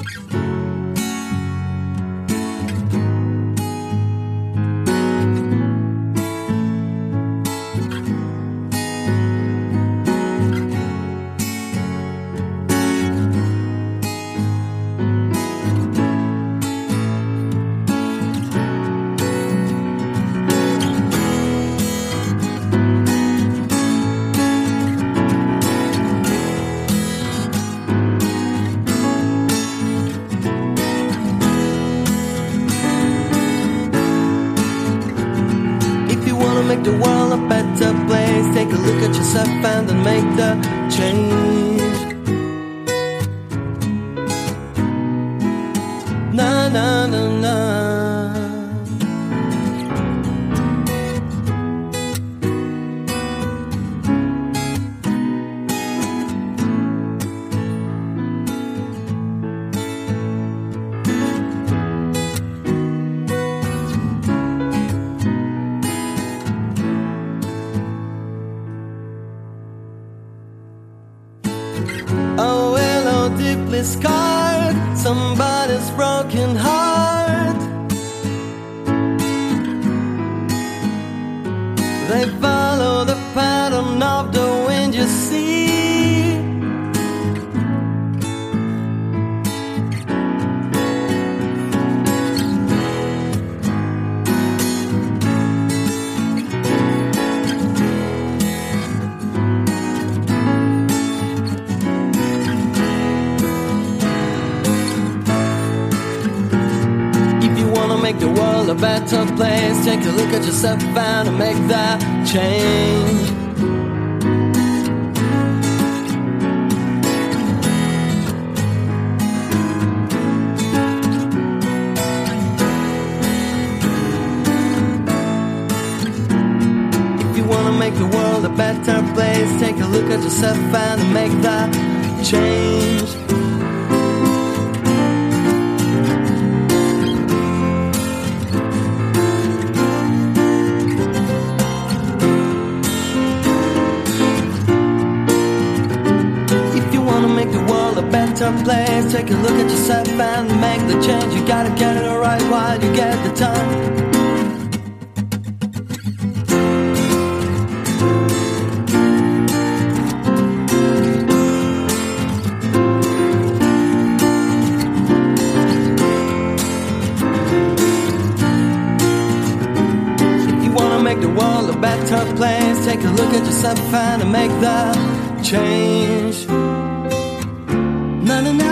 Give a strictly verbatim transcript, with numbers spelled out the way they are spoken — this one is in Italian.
Make the world a better place. Take a look at yourself and then make the change. Na na na na. Oh, hello, deeply scarred, somebody's broken heart. They follow the pattern of the wind you see. Make the world a better place. Take a look at yourself and make that change. If you wanna make the world a better place, take a look at yourself and make that change. Place. Take a look at yourself and make the change. You gotta get it right while you get the time. If you wanna make the world a better place, take a look at yourself and make the change. Na na na.